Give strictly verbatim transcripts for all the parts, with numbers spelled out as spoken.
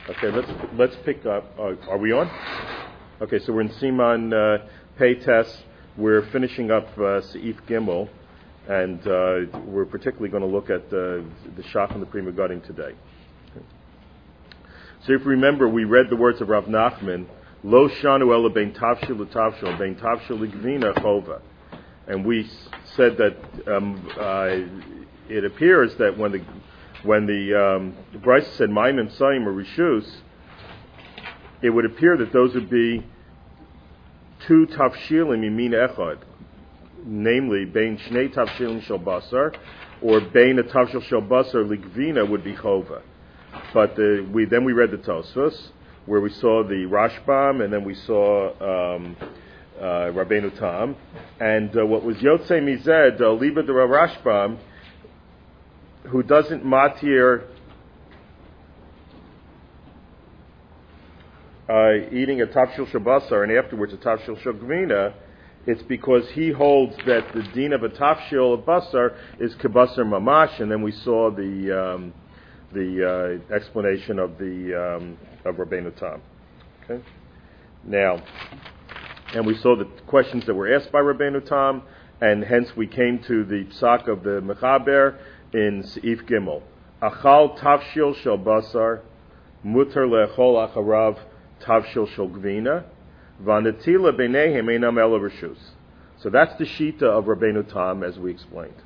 Okay, let's let's pick up. Uh, are we on? Okay, so we're in Siman uh, Pei Tes. We're finishing up uh, Seif Gimel, and uh, we're particularly going to look at uh, the Shach and the Pri Megadim today. Okay. So if you remember, we read the words of Rav Nachman, Lo shanu ela bein tavshil l'tavshil, bein tavshil l'gvina chova. And we said that um, uh, it appears that when the when the um, Bryce said Ma'im and Sayim or Rishus, it would appear that those would be two tavshilim imin echad, namely bein shnei tavshilim shel basar, or bein a tavshil shel basar ligvina would be chova. But the, we then we read the Tosfos, where we saw the Rashbam, and then we saw um, uh, Rabbeinu Tam, and uh, what was Yotzei Mized, uh, Liba de Rashbam, who doesn't matir uh, eating a tavshil shabasar and afterwards a tavshil shogvina, it's because he holds that the din of a tavshil of basar is kibasar mamash, and then we saw the um, the uh, explanation of the um, of Rabbeinu Tam. Okay, now, and we saw the questions that were asked by Rabbeinu Tam, and hence we came to the psak of the Mechaber in Seif Gimel. Achal tavshil shel basar, mutar le'echol acharav tavshil shel gvina, v'anatila b'neihem einam ela reshus. So that's the shita of Rabbeinu Tam, as we explained.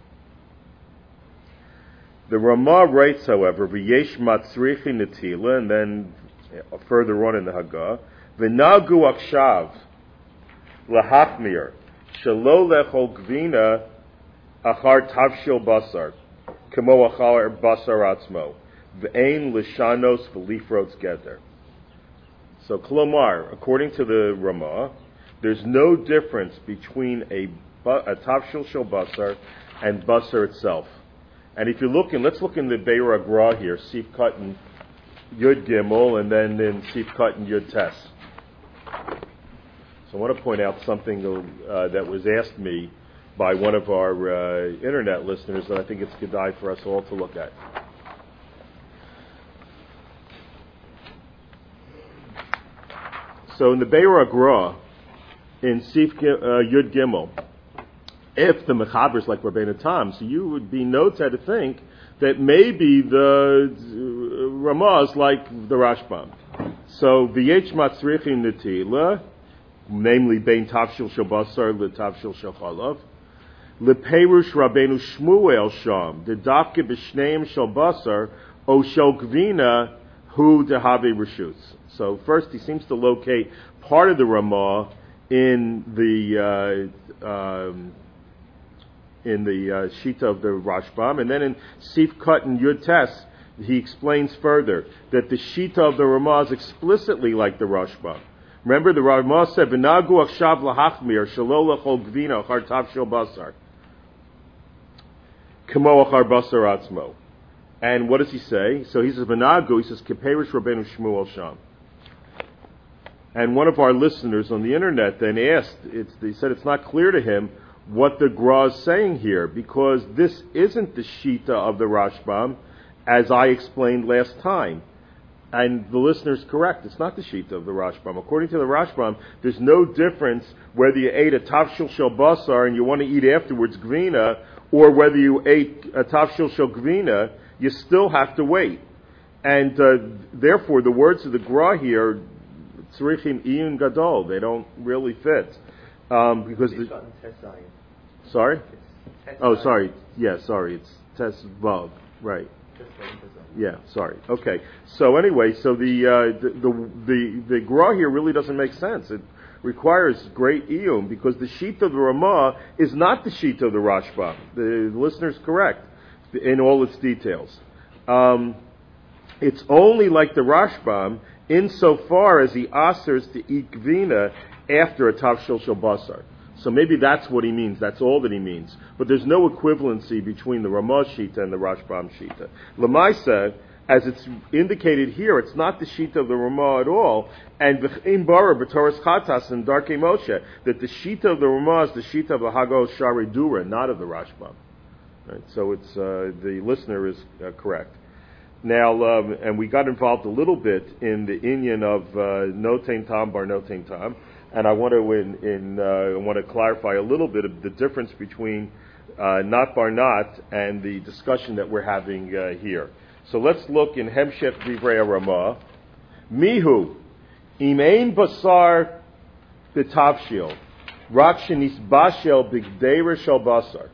The Ramah writes, however, v'yesh matzrichi netila, and then further on in the Haggah, v'nagu akshav lahachmir shelo lechol gvina achar tavshil basar kamo achar basar atzmo v'ein lishanos v'lifrots geder. So klomar, according to the Ramah, there's no difference between a, a tavshil shel basar and basar itself. And if you're looking, let's look in the Be'er Agra here, Sif Katan Yud Gimel, and then in Sif Katan Yud Tes. So I want to point out something uh, that was asked me by one of our uh, internet listeners that I think it's good for us all to look at. So in the Be'er Agra, in Sif uh, Yud Gimel, if the Mechaber is like Rabbeinu Tam, so you would be noted to think that maybe the uh, Ramah is like the Rashbam. So v'yech matzrichi netila, namely bein tavshil shel basar letavshil shel chalav, leperush Rabbeinu Shmuel sham the dafke b'shneim shel basar o shel gvina hu dehave reshus. So first he seems to locate part of the Ramah in the uh, um, in the uh, Shita of the Rashbam, and then in Sif Katan Yud Tes, he explains further that the Shita of the Ramah is explicitly like the Rashbam. Remember, the Ramah said, "V'nagu akshav lahachmir shelo lechol gvina achar tavshil basar kamo achar basar atzmo." And what does he say? So he says, "V'nagu," he says, "Keperish Rabbeinu Shmuel sham." And one of our listeners on the internet then asked, it's, they said it's not clear to him what the Gra is saying here, because this isn't the Shita of the Rashbam, as I explained last time. And the listener is correct. It's not the Shita of the Rashbam. According to the Rashbam, there's no difference whether you ate a tavshil shel basar and you want to eat afterwards gvina, or whether you ate a tavshil shel gvina, you still have to wait. And uh, therefore, the words of the Gra here, tzrichim iyun gadol, they don't really fit. Um, because the, sorry? Oh, sorry. Yeah, sorry. It's Tes Vav. Right. Yeah, sorry. Okay. So anyway, so the uh, the, the the the Gra here really doesn't make sense. It requires great iyum because the Shita of the Ramah is not the Shita of the Rashbam. The, the listener is correct in all its details. Um, it's only like the Rashbam insofar as he asers to eat gvina after a tavshil shel basar. So maybe that's what he means. That's all that he means. But there's no equivalency between the Ramah Shita and the Rashbam Shita. Lamaisa, as it's indicated here, it's not the Shita of the Ramah at all. And v'chein bara b'Torah Chatas and Darkei Moshe, that the Shita of the Ramah is the Shita of the Hagos Shari Dura, not of the Rashbam. Right? So it's uh, the listener is uh, correct. Now, um, and we got involved a little bit in the inyan of uh, notain tam bar notain tam, and I want to in, in uh, I want to clarify a little bit of the difference between uh, not bar not and the discussion that we're having uh, here. So let's look in Hemshech Divrei Ramah. Mihu im ein basar b'tavshil rak shenisbashel b'gdeira shel basar.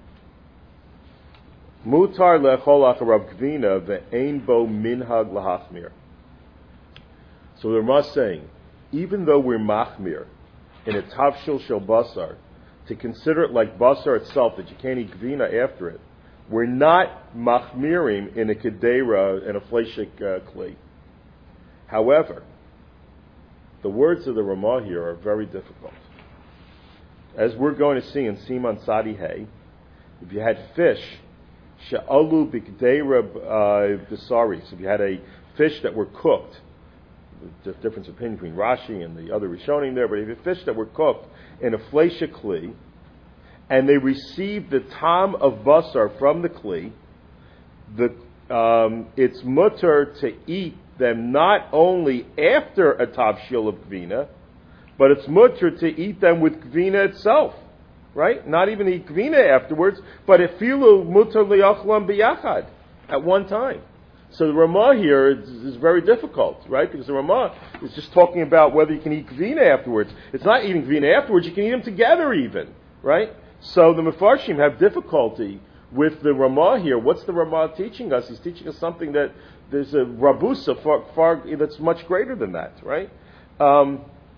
Mutar lechol acharav gvina ve'ein bo minhag lahachmir. So the Ramah is saying, even though we're machmir in a tavshil shel basar, to consider it like basar itself, that you can't eat gvina after it, we're not machmirim in a kedera and a fleshik uh, kli. However, the words of the Ramah here are very difficult. As we're going to see in Siman Sadi Hay, if you had fish, she'alu b'kedera b'saris, if you had a fish that were cooked, the difference of opinion between Rashi and the other Rishonim there, but if you had fish that were cooked in a flesha kli, and they received the tam of basar from the kli, the, um, it's mutter to eat them not only after a tavshil of gvina, but it's mutter to eat them with gvina itself, right? Not even eat gvina afterwards, but efilu mutter liachlam biyachad at one time. So the Ramah here is, is very difficult, right? Because the Ramah is just talking about whether you can eat gvina afterwards. It's not eating gvina afterwards; you can eat them together, even, right? So the Mefarshim have difficulty with the Ramah here. What's the Ramah teaching us? He's teaching us something that there's a rabusa far, far that's much greater than that, right? Um,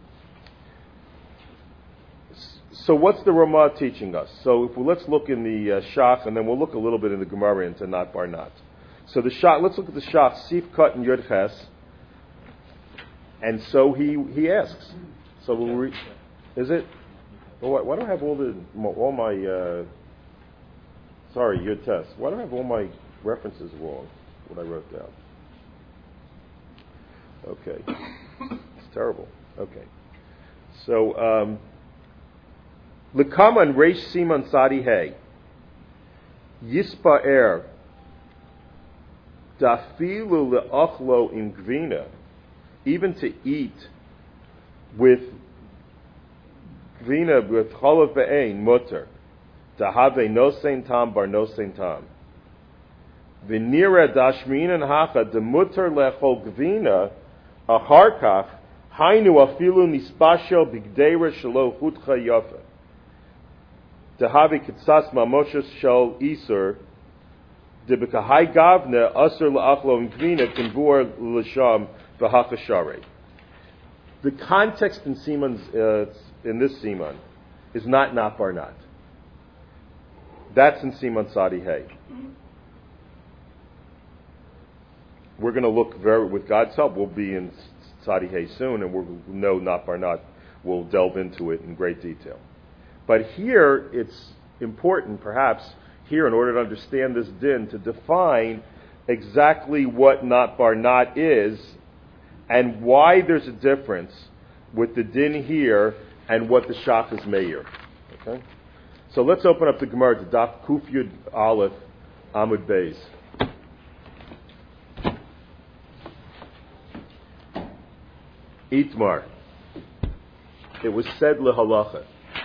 so what's the Ramah teaching us? So if we, let's look in the uh, Shach, and then we'll look a little bit in the Gemara into not bar not. So the Shach, let's look at the Shach, Sif Cut and Yud Ches. And so he he asks. So we'll re- is it? Well, why do I have all the all my uh, sorry Yud Ches? Why do I have all my references wrong? What I wrote down. Okay, it's terrible. Okay, so um, L'kaman Reish Siman Sadi Hay Yispa Er Dafilu le'achlo in gvina, even to eat with gvina with cholav be'ein mutter, dahave no sein tam bar no sein tam. V'nira dashminan hacha de mutter lechol gvina acharkach hainu afilu nispashel bigdeira shelo chutcha yafa. Dahave kitzas mamoshes shel isur. The context in Siman's uh, in this Siman is not not bar not. That's in Siman Sadi Hay. We're going to look very, with God's help, we'll be in Sadi Hay soon, and we'll know not bar not. We'll delve into it in great detail. But here, it's important, perhaps, here in order to understand this din, to define exactly what not bar not is and why there's a difference with the din here and what the Shach is meir. Okay? So let's open up the Gemara to Daf Kuf Yud Aleph Amud Beis. Itmar. It was said lehalacha.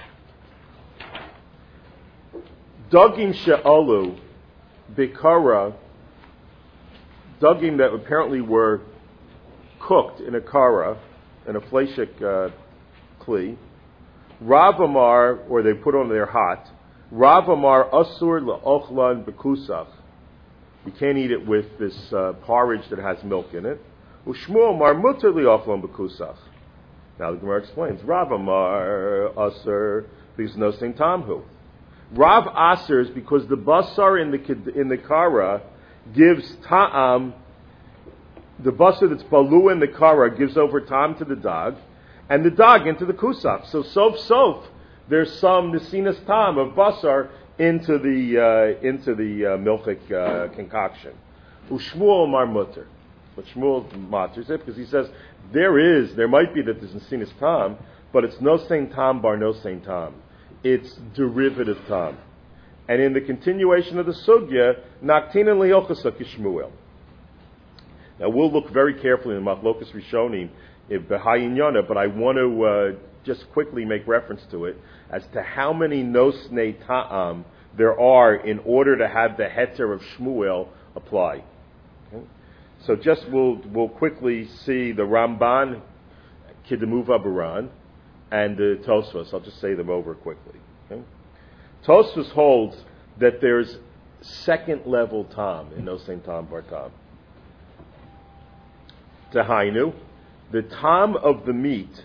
Dagim she'alu bikara, dagim that apparently were cooked in a kara, in a fleshik uh, kli. Rav Amar, or they put on their hot. Rav Amar asur le'ochlan bekusach. You can't eat it with this uh, porridge that has milk in it. Ushmuel Amar muter le'ochlan bekusach. Now the Gemara explains. Rav Amar asur because no same tamhu. Rav Aser is because the basar in the in the kara gives ta'am. The basar that's balu in the kara gives over ta'am to the dog, and the dog into the kusaf. So sof sof, there's some nesinas ta'am of basar into the uh, into the uh, milchik uh, concoction. Ushmuel mar mutter, but Shmuel matters it because he says there is there might be that there's nesinas ta'am, but it's no sein ta'am bar no sein ta'am. It's derivative tam. And in the continuation of the sugya, naktinan lehilchasa kishmuel. Now we'll look very carefully in Machlokas Rishonim, B'Hayin Yonah, but I want to uh, just quickly make reference to it as to how many nosnei ta'am there are in order to have the heter of Shmuel apply. Okay? So just we'll we'll quickly see the Ramban, Kidemuva Baran, and the Tosfos. I'll just say them over quickly. Okay? Tosfos holds that there's second level tam in nosnei tam bar tam. Tahainu, the tam of the meat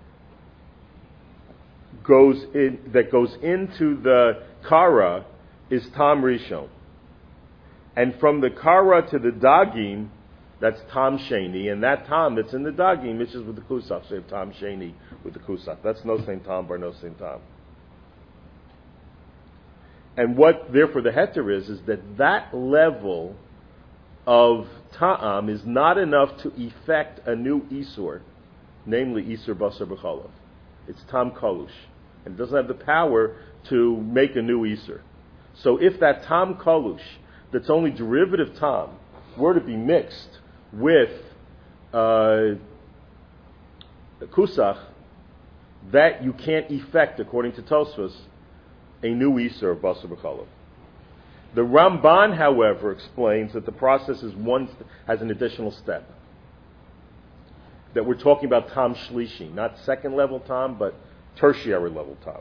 goes in that goes into the kara is tam rishon, and from the kara to the dagim, that's tam sheni, and that tam that's in the dagim is just with the kusach. So you have tam sheni with the kusach. That's nosnei tam bar nosnei tam. And what therefore the heter is is that that level of ta'am is not enough to effect a new isur, namely isur basar b'chalav. It's tam kalush, and it doesn't have the power to make a new isur. So if that tam kalush, that's only derivative tam, were to be mixed with uh, kusach, that you can't effect, according to Tosfos, a new isur of basar b'chalav. The Ramban, however, explains that the process is one has an additional step. That we're talking about tam shlishi, not second level tam, but tertiary level tam.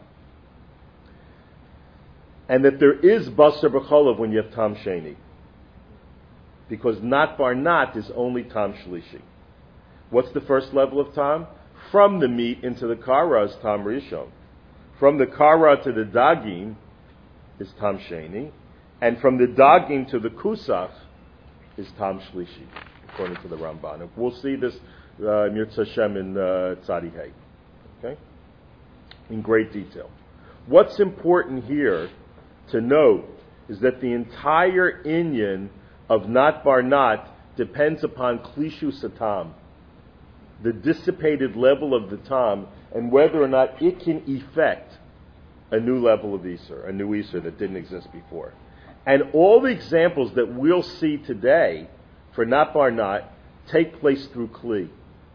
And that there is basar b'chalav when you have tam sheni, because not bar not is only tam shlishi. What's the first level of tam? From the meat into the kara is tam rishon. From the kara to the dagim is tam sheni. And from the dagim to the kusach is tam shlishi, according to the Ramban. And we'll see this uh, Mirza Hashem in uh, Tzadi Hay, okay, in great detail. What's important here to note is that the entire inyan of not bar not depends upon klishu satam, the dissipated level of the tam, and whether or not it can effect a new level of Isur, a new Isur that didn't exist before. And all the examples that we'll see today for not bar not take place through Kli.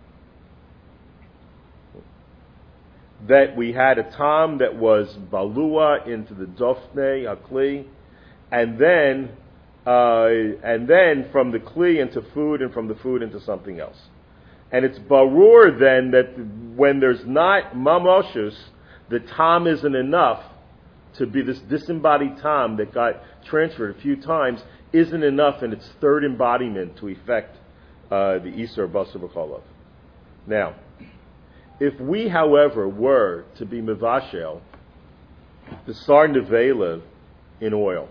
That we had a tam that was balua into the dofne, a Kli, and then uh, and then from the Kli into food, and from the food into something else. And it's barur then that when there's not mamoshus, the tam isn't enough to be this disembodied tam that got transferred a few times, isn't enough in its third embodiment to effect uh, the Isur Basar B'chalav. Now, if we, however, were to be mevashel the sar nevela in oil,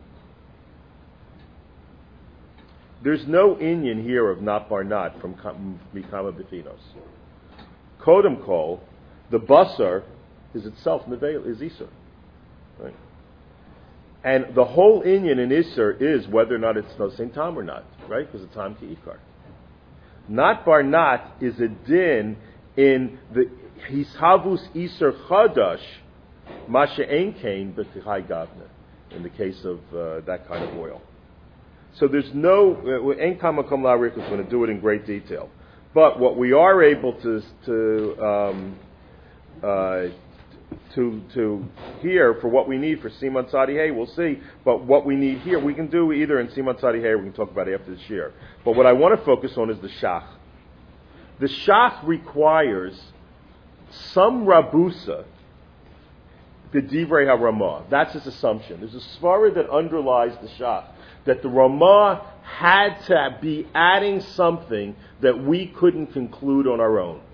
there's no inyan here of not bar not from mikama befinos. Kodem kol, the basar is itself nevela, is Isur. Right. And the whole inyan in Isser is whether or not it's nosnei tam or not, right? Because it's tam ki ikar. Not bar not is a din in the hishavus Isser chadash, masha ein kain b'tichai gavna, in the case of uh, that kind of oil. So there's no ein kamakom la'arich is going to do it in great detail, but what we are able to to um, uh, to to here for what we need for Siman Tzadi Hay, we'll see. But what we need here, we can do either in Siman Tzadi Hay, or we can talk about it after this year. But what I want to focus on is the Shach. The Shach requires some Rabusa, the Divrei HaRamah. That's his assumption. There's a svara that underlies the Shach, that the Ramah had to be adding something that we couldn't conclude on our own.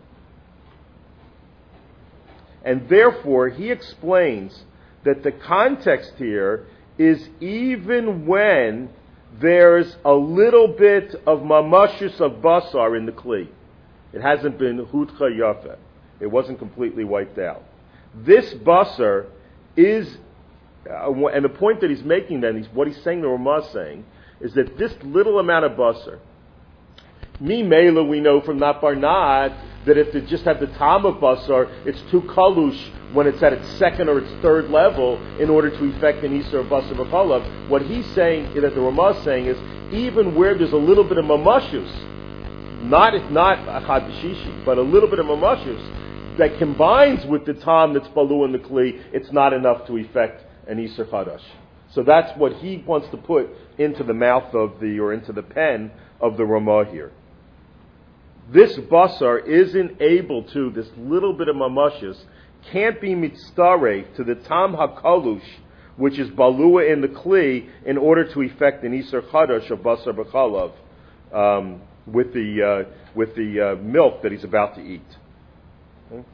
And therefore, he explains that the context here is even when there's a little bit of mamashus of basar in the kli. It hasn't been hudcha yafa. It wasn't completely wiped out. This basar is, uh, and the point that he's making then, he's, what he's saying, the Ramah is saying, is that this little amount of basar, mi mela, we know from not bar not, that if they just have the tam of basar, it's too kalush when it's at its second or its third level in order to effect an Isur of basar b'chalav. What he's saying, that the Ramah is saying, is even where there's a little bit of mamashus, not if not achad b'shishi, but a little bit of mamashus that combines with the tam that's balu in the kli, it's not enough to effect an Isur Chadash. So that's what he wants to put into the mouth of the, or into the pen of the Ramah here. This basar isn't able to, this little bit of mamashus, can't be mitzdareh to the tam hakalush, which is balua in the kli, in order to effect an Isur Chadash of basar b'chalav, um, with the, uh, with the uh, milk that he's about to eat. Okay?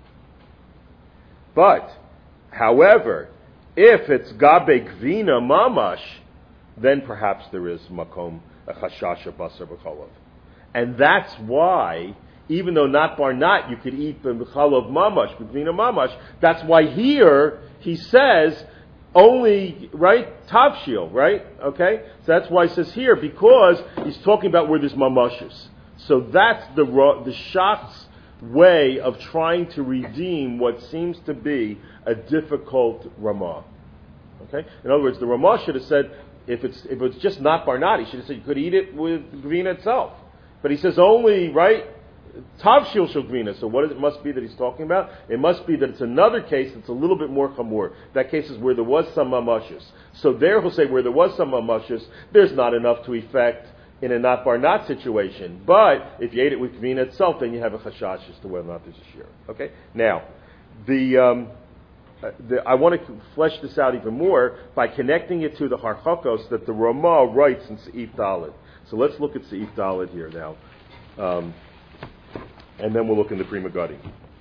But, however, if it's gabe gvina mamash, then perhaps there is makom a chashash of basar b'chalav. And that's why, even though not bar not, you could eat the b'chalav mamash, gvina mamash, that's why here he says only, right, tavshil, right? Okay? So that's why he says here, because he's talking about where there's mamashus. So that's the, the Shach's way of trying to redeem what seems to be a difficult Ramah. Okay? In other words, the Ramah should have said, if it's if it's just not barnat, he should have said you could eat it with gvina itself. But he says only, right, tavshil shel gvina. So what is it must be that he's talking about? It must be that it's another case that's a little bit more chamur. That case is where there was some mamashus. So there he'll say where there was some mamashus, there's not enough to effect in a not bar not situation. But if you ate it with gvina itself, then you have a chashash as to whether or not there's a shear. Okay? Now, the, um, uh, the I want to flesh this out even more by connecting it to the harchakos that the Ramah writes in Seif Daled. So let's look at Seif Daled here now. Um, and then we'll look in the Pri Megadim.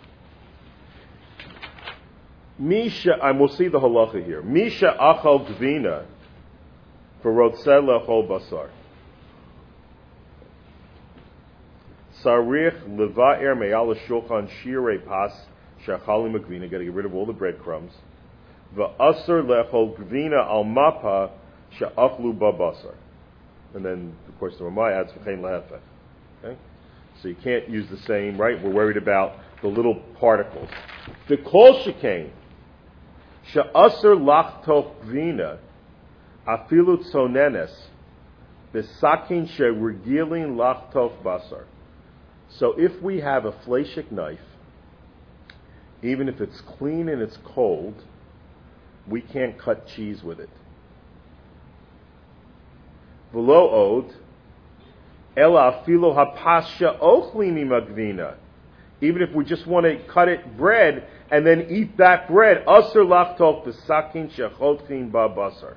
Misha, and we'll see the halacha here. Misha achal gvina for rotzeh lechol basar. Sarich leva'er me'al shulchan shirei pas shachalim gvina. Got to get rid of all the breadcrumbs. Va'asar lechol gvina al mapa she'achlu babasar. And then, of course, the Ramah adds v'chein lehefech. Okay, so you can't use the same, right? We're worried about the little particles. The kol shekain she'asar lachtoch gvina afilu tzonenes b'sakin she'regilin lachtoch basar. So if we have a fleshik knife, even if it's clean and it's cold, we can't cut cheese with it. V'lo od, ela afilo hapasha ochlini magvina. Even if we just want to cut it bread and then eat that bread, asur lachtok b'sakin shechotchin ba basar.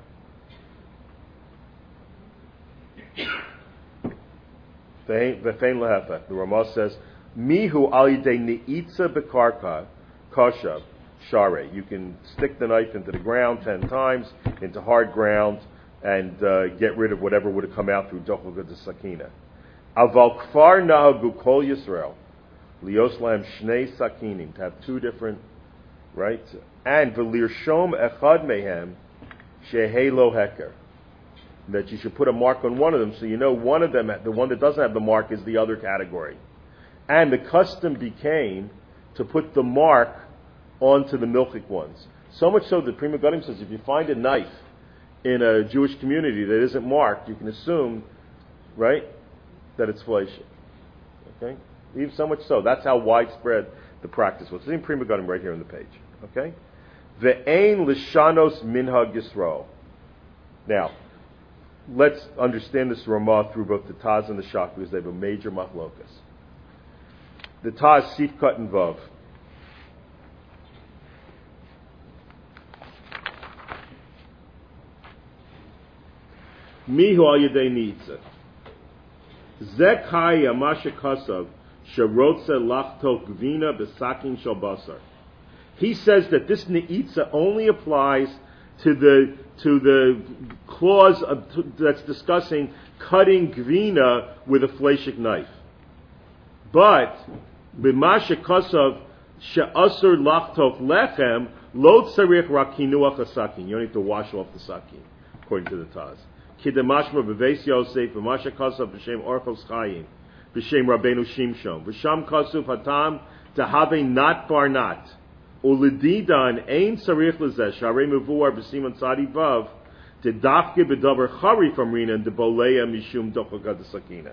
The Ramah says, "Mihu al yidei neitza bekarka kasha share." You can stick the knife into the ground ten times, into hard ground, and uh, get rid of whatever would have come out through dochel de sakina. Aval kfar nahagu kol Yisrael lios lahem shnei sakinim, to have two different, right? And v'lirshom echad mehem shehei lo heker. That you should put a mark on one of them so you know one of them, the one that doesn't have the mark, is the other category. And the custom became to put the mark onto the milchik ones. So much so that Pri Megadim says if you find a knife in a Jewish community that isn't marked, you can assume, right, that it's flesh. Okay? Even so much so. That's how widespread the practice was. It's in Pri Megadim right here on the page. Okay? Ve'ein lishanos minhag Yisrael. Now, let's understand this Ramah through both the Taz and the Shach, because they have a major machlokas. The Taz, Sif Cut and Vav. Mihu al yedei nitza. Zekai amashe kasav sherotze lachtok gvina besakin shel basar. He says that this neitza only applies to the to the clause of, to, that's discussing cutting gvina with a fleshik knife. But b'mashe kasav she'asur lachtok lechem lo tzarich rak kinuach hasakin. You don't need to wash off the sakin, according to the Taz. Kidemashma b'veis Yosef b'mashe kasav b'shem orchos chayim b'shem Rabbeinu Shimshon b'sham kasav hatam tahave not bar not. Ulididan ein sarich lezeh sharei mevuar b'siman tzadi vav The dafke bedavar charif amrina and the boleya mishum dochaka desakina.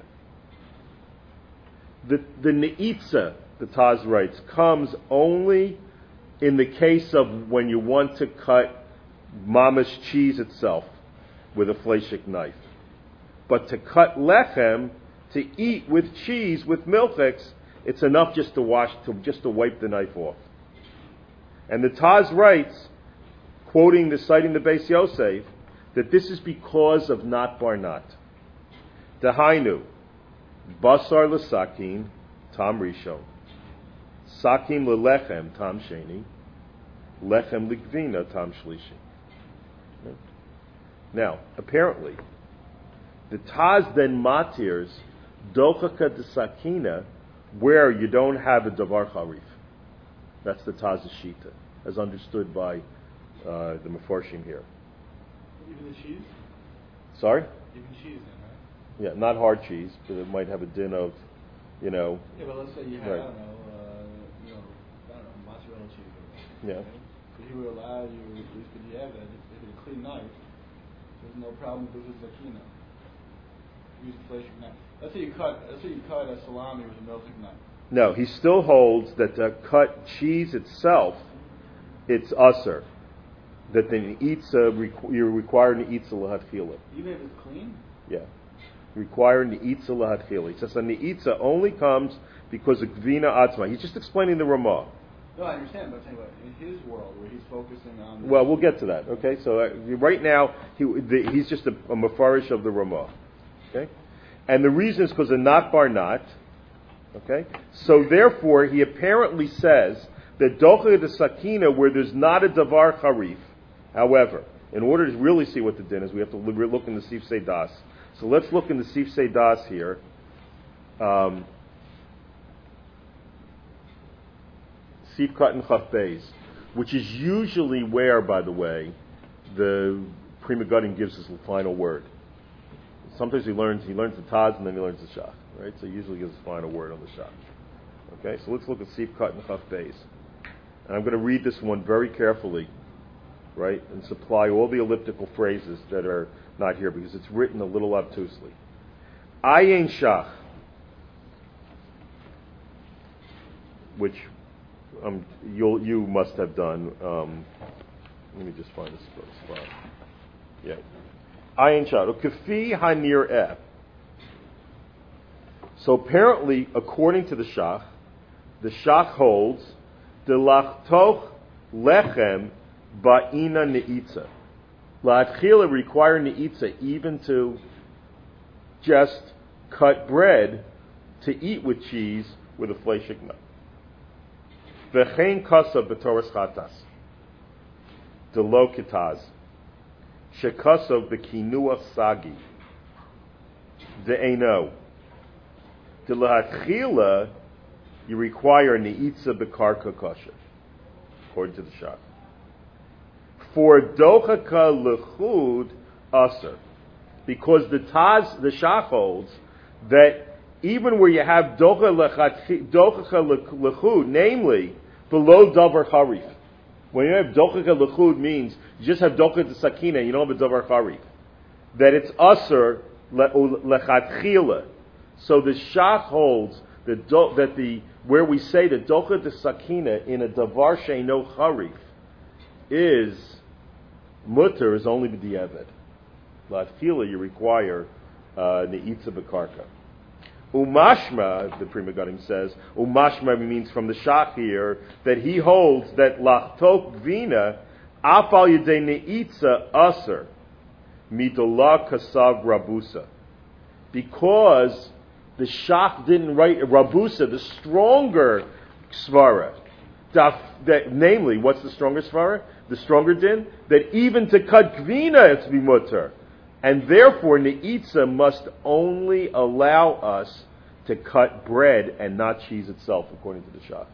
The the neitza, the Taz writes, comes only in the case of when you want to cut mamish cheese itself with a fleshik knife. But to cut lechem, to eat with cheese, with milchiks, it's enough just to wash, to just to wipe the knife off. And the Taz writes, quoting the citing the Beis Yosef, that this is because of not barnat. Dehainu, basar l'sakin, tam rishon, sakim l'lechem, tam sheni, lechem l'gvina, tam shlishi. Now, apparently, the Taz then matirs dochaka desakina where you don't have a davar charif. That's the Taz's shita, as understood by uh, the Mefarshim here. Even the cheese? Sorry? Even cheese then, right? Yeah, not hard cheese, but it might have a din of, you know. Yeah, but let's say you have, right. I don't know, uh, you know, I don't know, mozzarella cheese or Yeah. right? So he would allow you, at least if you have it, if it's a clean knife, there's no problem with the zakina. Use a fleshing knife. Let's say you cut, let's say you cut a salami with a milking knife. No, he still holds that to cut cheese itself, it's usher. That the neitza, you're required neitza lahatchila. Even if it's clean? Yeah. Required neitza lahatchila. He says the neitza only comes because of gvina atzma. He's just explaining the Ramah. No, I understand, but I'm saying about in his world where he's focusing on... Well, we'll get to that, okay? So uh, right now, he, the, he's just a, a mafarish of the Ramah, okay? And the reason is because of not bar not, okay? So therefore, he apparently says that docha de sakina, where there's not a davar charif, however, in order to really see what the din is, we have to look in the Sif Seidas. So let's look in the Sif Seidas here. Um, Sif Katan Chaf Beis, which is usually where, by the way, the Prima Gutting gives his final word. Sometimes he learns he learns the Taz and then he learns the Shach, right? So he usually gives his final word on the Shach. Okay, so let's look at Sif Katan Chaf Beis. And I'm going to read this one very carefully, right, and supply all the elliptical phrases that are not here because it's written a little obtusely. Ayin Shach, which um, you'll, you must have done. Um, let me just find this spot. Yeah. Ayin Shach. Kafi Hanir Eh. So apparently, according to the Shach, the Shach holds the lachtoch lechem ba'ina neitza. La'atchila require neitza even to just cut bread to eat with cheese with a fleshik knife. V'chein kasav b'toras chatas. Delo kitaz. Shekasav b'kinuach sagi. Ve'eno. De la'atchila you require neitza b'karka kosher, according to the Shach. For dochaka lechud aser, because the Taz, the Shach holds that even where you have dochaka lechud, namely below davar charif, when you have dochaka lechud means you just have dochaka sakina, you don't have a davar charif, that it's aser lechatchila. So the Shach holds that do, that the where we say the docha de sakina in a davar sheino charif is mutter is only b'diavad. Latfila you require neitza b'karka. Umashma, the Prima Gutting says, umashma means from the Shach here that he holds that lachtok vina afal yedei neitza aser midolah kasav rabusa, because the Shach didn't write Rabusa, the stronger svara. That, namely, what's the stronger svara? The stronger din? That even to cut gvina it's be mutter. And therefore, neitza must only allow us to cut bread and not cheese itself, according to the Shach.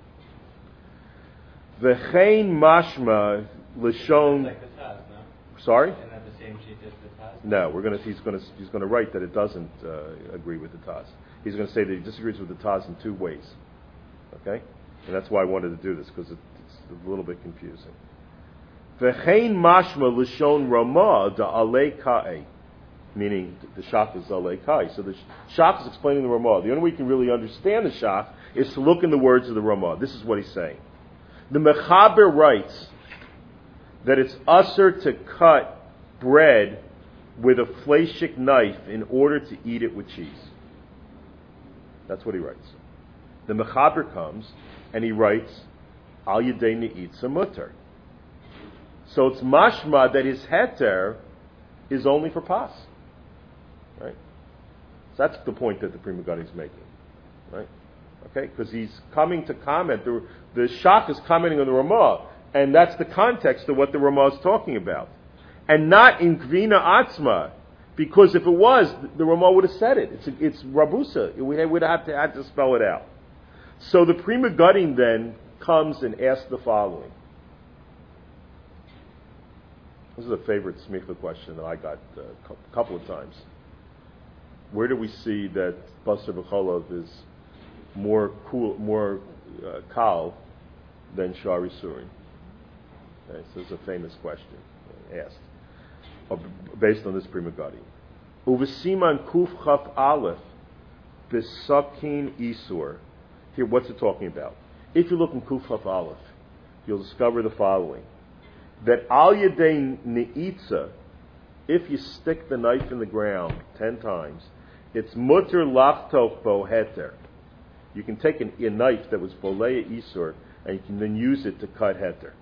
V'chein mashma l'shon... Like the Taz, no? Sorry? Isn't that the same sheet as the Taz? No, we're going to. He's going to. He's going to write that it doesn't uh, agree with the Taz. He's going to say that he disagrees with the Taz in two ways. Okay, and that's why I wanted to do this because it, it's a little bit confusing. V'chein mashma l'shon Ramah da alei ka'e, meaning the Shach is alei kai. So the Shach is explaining the Ramah. The only way you can really understand the Shach is to look in the words of the Ramah. This is what he's saying. The Mechaber writes that it's usher to cut bread with a fleshik knife in order to eat it with cheese. That's what he writes. The Mechaber comes and he writes al yedei ne'itza mutter. So it's mashma that his heter is only for pas. Right? So that's the point that the Pri Megadim is making. Right? Okay? Because he's coming to comment. The, the Shach is commenting on the Ramah, and that's the context of what the Ramah is talking about. And not in Gvina Atzma, because if it was, the Ramah would have said it. It's, it's Rabusa. We would have to, have to spell it out. So the Pri Megadim then comes and asks the following. This is a favorite smicha question that I got uh, a couple of times. Where do we see that Basar B'Cholov is more cool, more uh, kal than Shari Surin? Okay, so this is a famous question asked, uh, based on this Pri Megadim. Uvesiman Kuf Chaf Aleph Besakin Isur. Here, what's it talking about? If you look in Kuf Chaf Aleph, you'll discover the following. That al yedei ne'itza, if you stick the knife in the ground ten times, it's mutter lachtoch bo heter. You can take an, a knife that was boleya isur, and you can then use it to cut heter.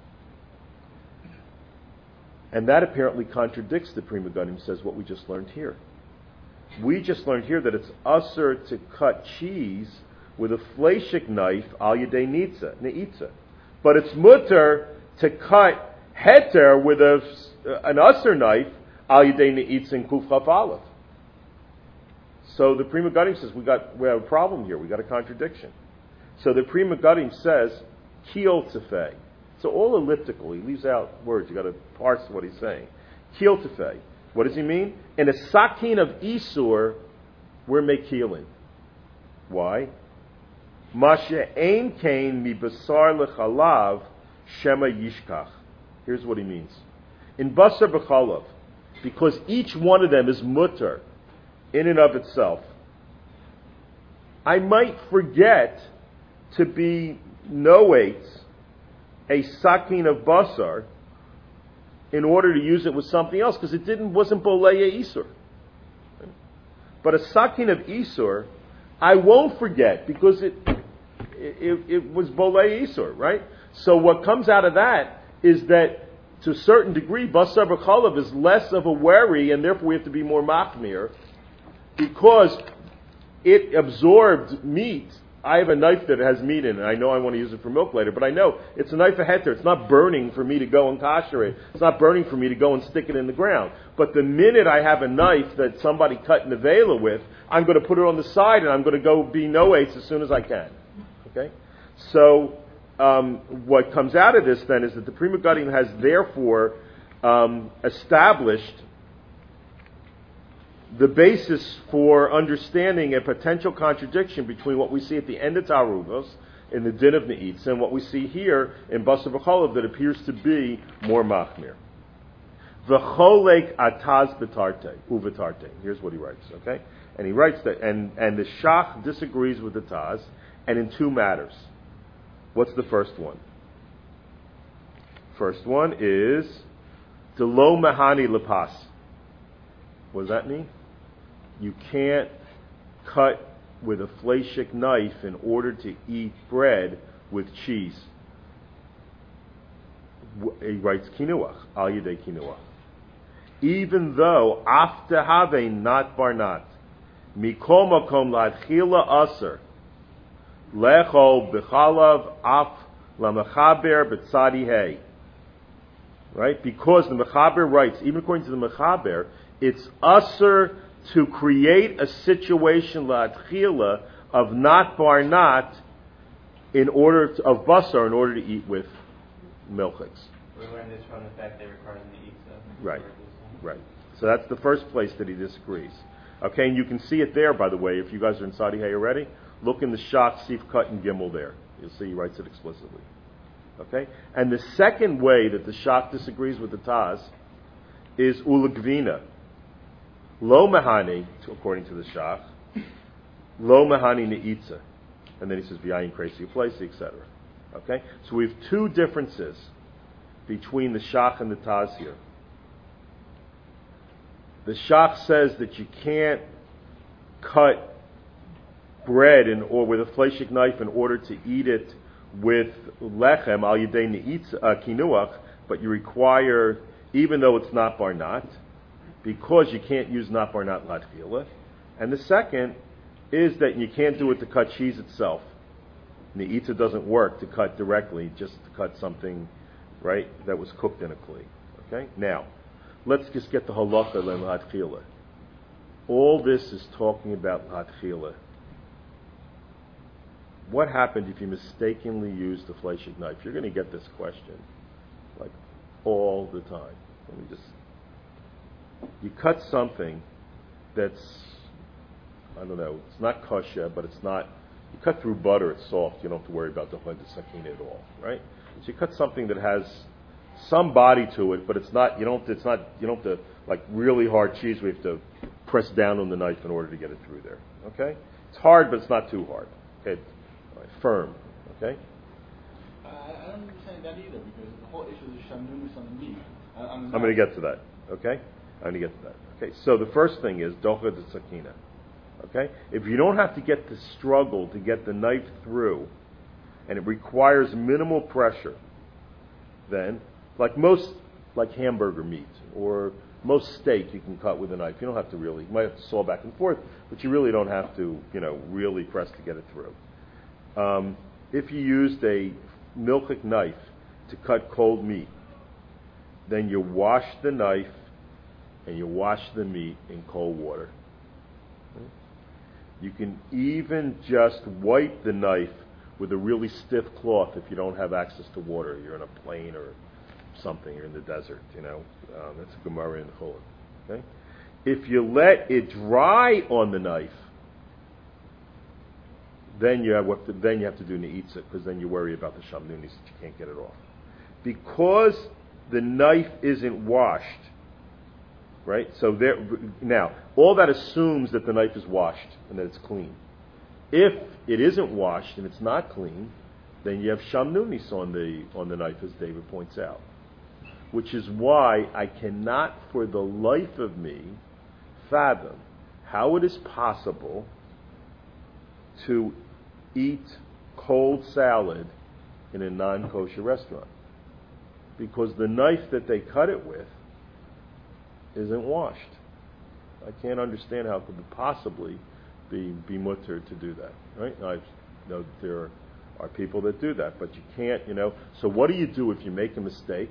And that apparently contradicts the Pri Megadim says what we just learned here. We just learned here that it's usur to cut cheese with a fleshik knife al yedei ne'itza. But it's mutter to cut heter with a, an usher knife, al yedei ne'itz in kuf chaf aleph. So the Pri Megadim says we got we have a problem here. We got a contradiction. So the Pri Megadim says kiel tefei. So all elliptical. He leaves out words. You got to parse what he's saying. Kiel tefei. What does he mean? In a sakin of isur, we're mekilin. Why? Mashe ein kain mi basar lechalav shema yishkach. Here's what he means. In Basar B'Cholov, because each one of them is mutter in and of itself, I might forget to be noates a sakin of Basar in order to use it with something else, because it didn't wasn't Boleya Isur. But a sakin of Isur, I won't forget, because it it, it was Boleya Isur, right? So what comes out of that is that, to a certain degree, Basar B'Chalav is less of a worry, and therefore we have to be more machmir, because it absorbed meat. I have a knife that has meat in it. I know I want to use it for milk later, but I know it's a knife of heter. It's not burning for me to go and kosher it. It's not burning for me to go and stick it in the ground. But the minute I have a knife that somebody cut nevela with, I'm going to put it on the side, and I'm going to go be noates as soon as I can. Okay? So Um, what comes out of this then is that the Pri Megadim has therefore um, established the basis for understanding a potential contradiction between what we see at the end of Taruvos in the din of Ne'itz and what we see here in Basar B'Cholav that appears to be more machmir. V'cholek ataz betarte uvetarte. Here's what he writes. Okay, and he writes that, and and the Shach disagrees with the Taz, and in two matters. What's the first one? First one is de lo mahani lepas. What does that mean? You can't cut with a fleshik knife in order to eat bread with cheese. He writes kinuach, al yedei kinuach. Even though after have not barnat, mikol makom ladchila aser, lechol b'chalav af lamechaber b'tzadi hey. Right? Because the Mechaber writes, even according to the Mechaber, it's aser to create a situation ladchila of not barnat in order to, of basar in order to eat with milchiks. We learned this from the fact they require them to eat stuff. Right, right. So that's the first place that he disagrees. Okay, and you can see it there, by the way, if you guys are in Sadi Hay already. Look in the Shach Sif Cut and Gimel there. You'll see he writes it explicitly. Okay? And the second way that the Shach disagrees with the Taz is ulagvina. Lo mahani, according to the Shach, lo mahani ne'itza. And then he says, v'yayin crazy place, et cetera. Okay? So we have two differences between the Shach and the Taz here. The Shach says that you can't cut bread in, or with a fleshik knife in order to eat it with lechem al yedei ne'itz kinuach, but you require, even though it's not barnat, because you can't use not barnat latchila. And the second is that you can't do it to cut cheese itself. Ne'itza doesn't work to cut directly, just to cut something, right, that was cooked in a kli. Okay? Now, let's just get the halacha latchila. All this is talking about latchila. What happened if you mistakenly used a fleshik knife? You're going to get this question, like, all the time. Let me just... You cut something that's, I don't know, it's not kosher, but it's not... You cut through butter, it's soft. You don't have to worry about the sakina at all, right? So you cut something that has some body to it, but it's not. You don't. It's not. You don't have to, like really hard cheese. We have to press down on the knife in order to get it through there. Okay? It's hard, but it's not too hard. Okay? All right, firm. Okay? Uh, I don't understand that either, because the whole issue is shamnunis on the meat. I, I'm, I'm going to get to that. Okay? I'm going to get to that. Okay? So the first thing is docha de sakina. Okay? If you don't have to get the struggle to get the knife through, and it requires minimal pressure, then, like most, like hamburger meat, or most steak you can cut with a knife. You don't have to really, you might have to saw back and forth, but you really don't have to, you know, really press to get it through. Um, if you used a milchik knife to cut cold meat, then you wash the knife and you wash the meat in cold water. You can even just wipe the knife with a really stiff cloth if you don't have access to water. You're in a plane or something. You're in the desert, you know. Um, that's a Gemara in the Chulin. Okay? If you let it dry on the knife, then you have what to, then you have to do ne'itza, because then you worry about the shamnunis that you can't get it off. Because the knife isn't washed, right? So there, now, all that assumes that the knife is washed and that it's clean. If it isn't washed and it's not clean, then you have shamnunis on the on the knife, as David points out. Which is why I cannot, for the life of me, fathom how it is possible to eat cold salad in a non-kosher restaurant. Because the knife that they cut it with isn't washed. I can't understand how it could possibly be be mutter to do that, right? I know that there are, are people that do that, but you can't, you know. So what do you do if you make a mistake?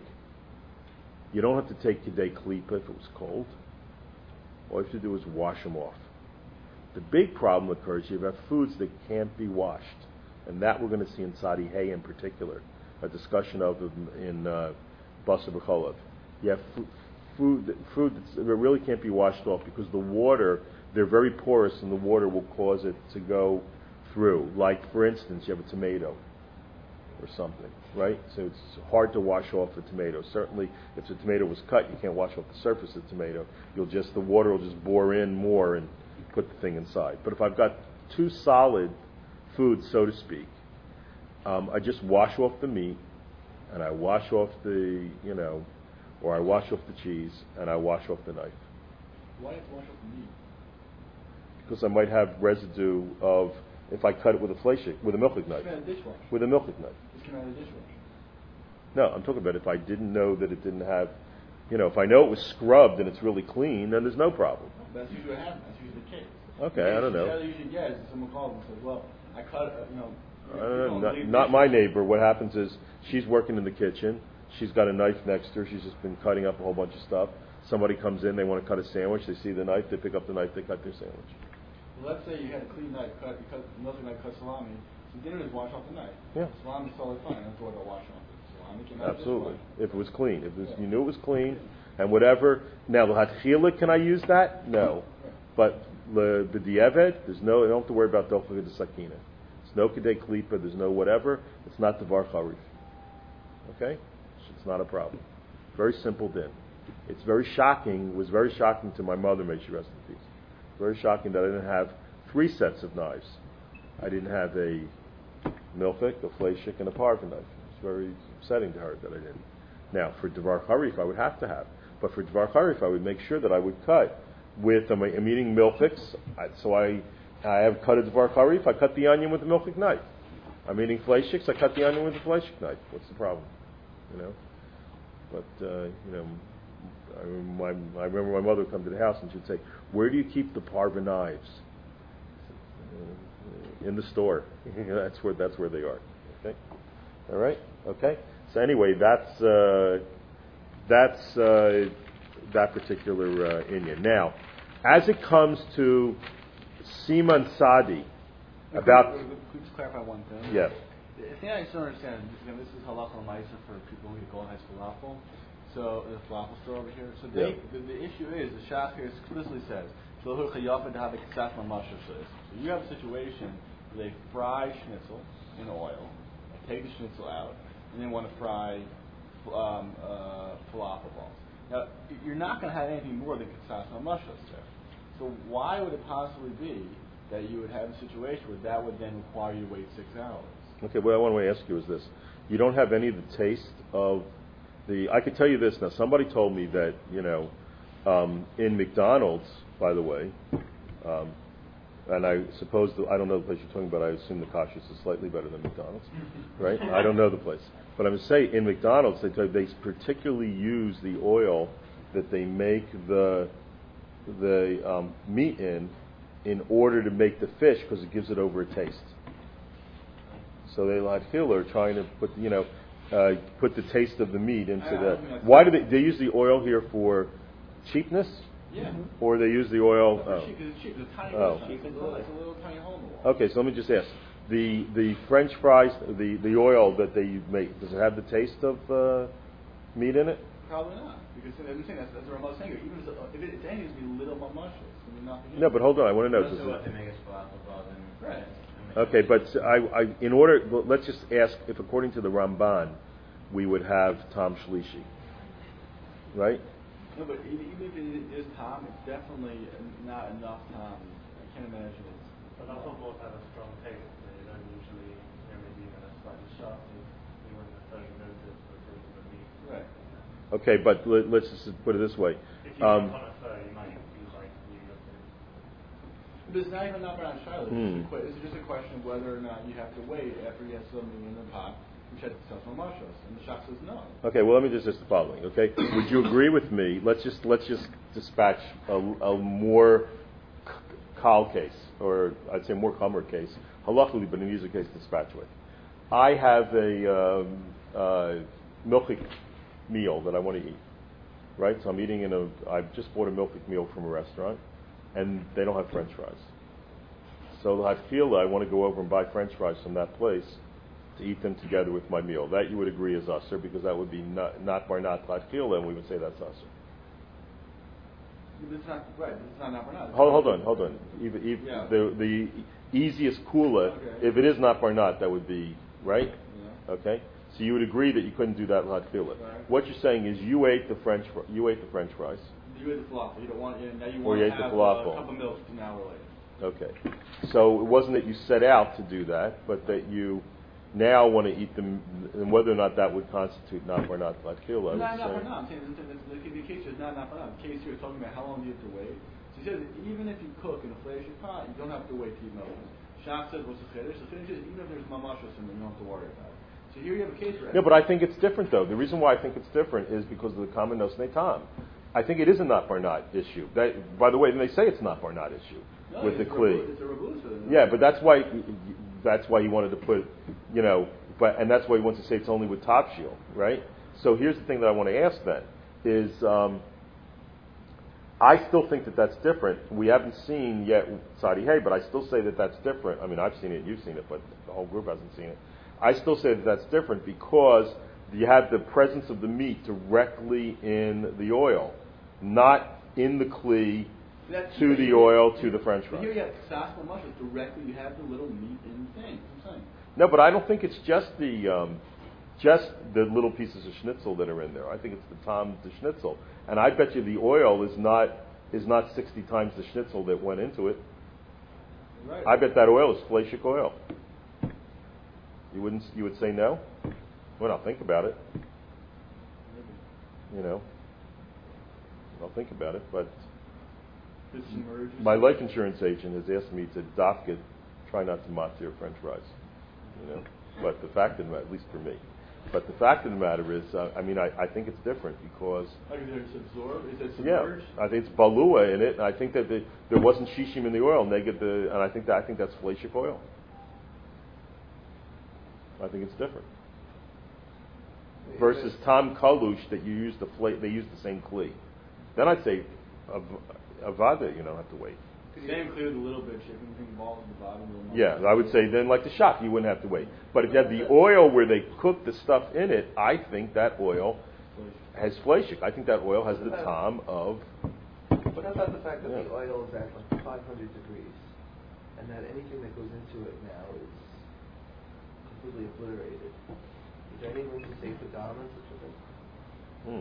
You don't have to take Kedei Klipa if it was cold. All you have to do is wash them off. The big problem occurs, you have foods that can't be washed, and that we're going to see in Sadi Hay in particular, a discussion of in uh, Basar B'Cholov. You have food, food, food that really can't be washed off because the water, they're very porous, and the water will cause it to go through. Like, for instance, you have a tomato or something, right? So it's hard to wash off the tomato. Certainly, if the tomato was cut, you can't wash off the surface of the tomato. You'll just, the water will just bore in more and put the thing inside. But if I've got two solid foods, so to speak, um, I just wash off the meat, and I wash off the, you know, or I wash off the cheese, and I wash off the knife. Why have to wash off the meat? Because I might have residue of, if I cut it with a fleshik, with a milchik knife. It's a dishwasher. With a milchik knife. It's come out of the dishwasher. No, I'm talking about if I didn't know that it didn't have, you know, if I know it was scrubbed and it's really clean, then there's no problem. That's usually what happens. That's usually the case. Okay, I don't know. What you usually get is someone calls and says, well, I cut, uh, you know... I don't know. Not, not my neighbor. What happens is she's working in the kitchen. She's got a knife next to her. She's just been cutting up a whole bunch of stuff. Somebody comes in. They want to cut a sandwich. They see the knife. They pick up the knife. They cut their sandwich. Well, let's say you had a clean knife, cut, you cut, another knife cut salami. So dinner is wash off the knife. Yeah. Salami's totally fine. That's what I wash off the salami. Came out Absolutely. This If it was clean. If it was, Yeah. you knew it was clean and whatever. Now, the hatchila, can I use that? No. But the the dieved, there's no, I don't have to worry about dochah de sakina. There's no kedei klipa, there's no whatever. It's not the var charif. Okay? It's not a problem. Very simple din. It's very shocking, was very shocking to my mother, may she rest in peace. Very shocking that I didn't have three sets of knives. I didn't have a milchik, a fleshik, and a parva knife. It's very upsetting to her that I didn't. Now, for Dvar Harif, I would have to have. But for Dvar Harif, I would make sure that I would cut with, I'm, I'm eating milchiks, so I I have cut a Dvar Harif, I cut the onion with a milchik knife. I'm eating fleshiks, I cut the onion with a fleshik knife. What's the problem? You know? But, uh, you know, I, my, I remember my mother would come to the house and she'd say, where do you keep the parva knives? In the store. that's where that's where they are. Okay? All right? Okay? So anyway, that's uh, that's uh, that particular uh, Inyan. Now, as it comes to Siman Sadi, about... Could we just clarify one thing? Yeah. The thing I just don't understand, again, this is halacha l'maisa for people who go and has falafel. So, the falafel store over here. So, they, Yeah. the, the issue is, the Shach here explicitly says, so you have a situation where they fry schnitzel in oil, take the schnitzel out, and then want to fry um, uh, falafel balls. Now, you're not going to have anything more than kitzas mamashos there. So why would it possibly be that you would have a situation where that would then require you to wait six hours? Okay, what I want to ask you is this. You don't have any of the taste of the... I could tell you this. Now, somebody told me that, you know, um, in McDonald's, by the way, um, and I suppose, the, I don't know the place you're talking about, I assume the kashrus is slightly better than McDonald's, right? I don't know the place. But I'm going to say, in McDonald's, they, they particularly use the oil that they make the the um, meat in in order to make the fish, because it gives it over a taste. So they, like Hill, are trying to put, you know, uh, put the taste of the meat into I, I the... Why do they, they use the oil here for cheapness? Yeah. Or they use the oil... It's Oh. cheap, it's cheap. It's a tiny Oh. restaurant. It's a little, it's a little tiny hole in the wall. Okay, so let me just ask. The the French fries, the, the oil that they make, does it have the taste of uh, meat in it? Probably not. Because I'm saying that's, that's what I'm about saying. Even if, if it, it's anything, it's be little mamashos. I mean, nothing. No, but hold on, I want to know. Most Does of what it, they make is falafel balls and Right. okay, but I, I, in order, well, let's just ask if according to the Ramban, we would have Tam Shlishi, right? No, but even, even if it is Tom, it's definitely not enough Tom. I can't imagine it. Falafel balls have a strong taste. They don't usually, they're maybe even a slightly salty. They wouldn't necessarily notice the taste of the meat. Right. Okay, but let, let's just put it this way. If you're Um, a connoisseur, you might be like you look at. But it's not even not around Charlotte. Hmm. It's, it's just a question of whether or not you have to wait after you have something in the pot, which has self mamashos. And the shop says no. Okay, well, let me just just the following. Okay, would you agree with me? Let's just let's just dispatch a, a more kal case, or I'd say more calmer case, halachically, but an easier case to dispatch with. I have a um, uh, milchik meal that I want to eat, right? So I'm eating in a. I've just bought a milchik meal from a restaurant, and they don't have French fries. So I feel that I want to go over and buy French fries from that place to eat them together with my meal. That you would agree is usher, because that would be not not bar not latchila, and we would say that's usher. But it's not right. It's not not not. Hold, hold on, hold on. Even, even Yeah. the the easiest kula, Okay. if it is not bar not, that would be right. Yeah. Okay, so you would agree that you couldn't do that latchila. Right. What you're saying is you ate the French fr- you ate the French fries. You ate the falafel. You don't want. You, now you Or want you to ate the have falafel. a cup of milk an hour later. Okay, so it wasn't that you set out to do that, but that you now want to eat them, and whether or not that would constitute not or not latchila. I would No, not say. for now. I'm saying the, the, the, the case is not not for now. The case here is talking about how long do you have to wait. So he says that even if you cook in a fleshing pot, you don't have to wait to eat milk. Shach says what's the chiddush? The chiddush is even if there's mamashos in there, you don't have to worry about it. So here you have a case where... Yeah, but I think it's different, though. The reason why I think it's different is because of the common nosnei tam. I think it is a not bar not issue. That, by the way, they say it's not bar not issue No, with the it's a kli. rebu- It's a rebusa. Yeah, but that's why that's why he wanted to put, you know, but and that's why he wants to say it's only with top shield, right? So here's the thing that I want to ask then is. Um, I still think that that's different. We haven't seen yet Sadi Hay, but I still say that that's different. I mean, I've seen it, you've seen it, but the whole group hasn't seen it. I still say that that's different because you have the presence of the meat directly in the oil, not in the kli That's- to the oil to the French But here fries. you have ksas mamashos directly. You have the little meat in the thing. I'm saying. No, but I don't think it's just the. Um, just the little pieces of schnitzel that are in there. I think it's the tom the schnitzel, and I bet you the oil is not is not sixty times the schnitzel that went into it. Right. I bet that oil is fleishik oil. You wouldn't you would say no? Well, I'll think about it. You know, I'll think about it, but my life insurance agent has asked me to dafka, try not to matir French fries. You know, but the fact of the matter, at least for me, but the fact of the matter is, uh, I mean, I, I think it's different because. Like is it absorbed? Is it Yeah, submerged? I think it's balua in it, and I think that the, there wasn't shishim in the oil, and they get the, and I think that I think that's fleishik oil. I think it's different. Versus Tom Kalush that you use the fla- they use the same kli. Then I'd say av- avada, you don't have to wait. They include a little bit of chicken involved in the bottom. Yeah, I would say then like the shop, you wouldn't have to wait. But if you have the oil where they cook the stuff in it, I think that oil has fleshik. I think that oil has the tom of. What about the fact that Yeah. the oil is at like five hundred degrees, and that anything that goes into it now is completely obliterated? Is there any room to save the garments or something?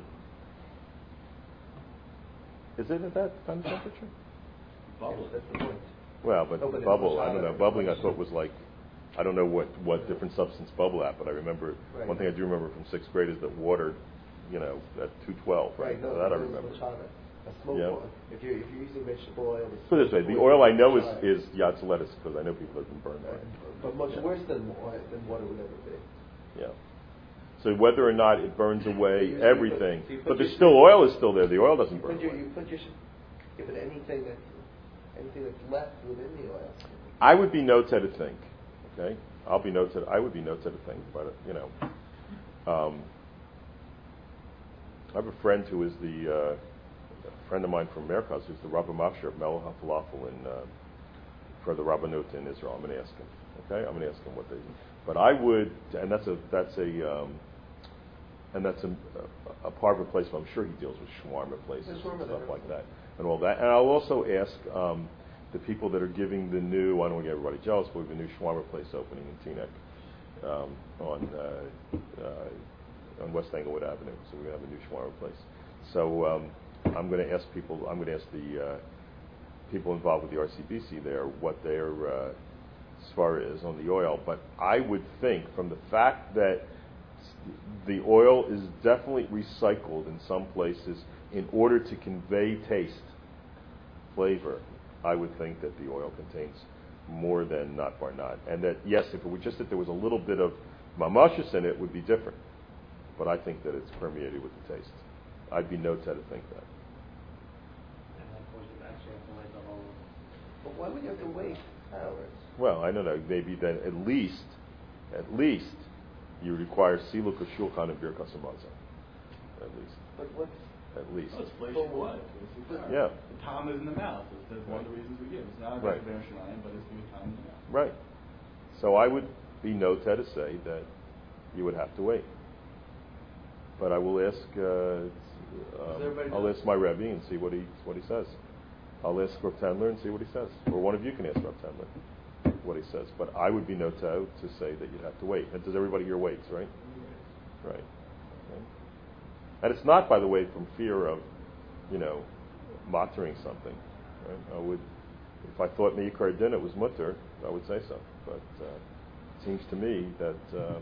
Hmm. Is it at that kind of temperature? Bubble. That's the point. Well, but Oh, but bubble, it's I don't know. much Bubbling, I hotter. thought was like, I don't know what, what different substance bubble at, but I remember Right. one thing I do remember from sixth grade is that water, you know, at two twelve, right? No, So that I it's remember. much hotter. A smoke Yeah. oil. If you're if you're using vegetable oil, the Put it this way, smoke the oil I know is, much hotter. is Yatz lettuce because I know people have been burned by Right. it. But much Yeah. worse than oil, than water would ever be. Yeah. So whether or not it burns away You- you everything, put- you put but there's your- still oil is still there. The oil doesn't You burn put your away. you put your sh- yeah, but anything that's anything that's left within the oil. I would be no to think. Okay, I'll be no to. I would be no to think, but you know, um, I have a friend who is the uh, a friend of mine from Merkaz, who's the Rabbi Machshir of Melech HaFalafel in uh, for the Rabbanut in Israel. I'm going to ask him. Okay, I'm going to ask him what they. But I would, and that's a that's a um, and that's a, a, a part of a place. But I'm sure he deals with shawarma places and Shawarma, stuff like everything. that, and all that. And I'll also ask um, the people that are giving the new. I don't want to get everybody jealous, but we have a new shawarma place opening in Teaneck um, on uh, uh, on West Englewood Avenue. So we're going to have a new shawarma place. So um, I'm going to ask people. I'm going to ask the uh, people involved with the R C B C there what their uh, svara is on the oil. But I would think from the fact that the oil is definitely recycled in some places in order to convey taste, flavor, I would think that the oil contains more than not bar not. And that, yes, if it were just that there was a little bit of mamashis in it, it would be different. But I think that it's permeated with the taste. I'd be no to think that. And of course, you actually have to wait the whole. But why would you have to wait hours? Well, I don't know. Maybe then at least, at least, you require siluk or shulchan and birkas hamazon. At least, But what's at least. Oh, it's flesh But and what- blood. It's Yeah. The tom is in the mouth. It's, that's one of the reasons we give. It's not Right. about the Yerushalayim, but it's because tom in the mouth. Right. So I would be no to say that you would have to wait. But I will ask. Uh, everybody um, I'll know? ask my Rebbe and see what he what he says. I'll ask Rav Tendler and see what he says, or one of you can ask Rav Tendler what he says. But I would be no to to say that you'd have to wait. And does everybody here waits, right? Right. Okay. And it's not, by the way, from fear of, you know, mottering something. Right? I would, if I thought Meikar Din it was mutter, I would say so. But uh, it seems to me that, um,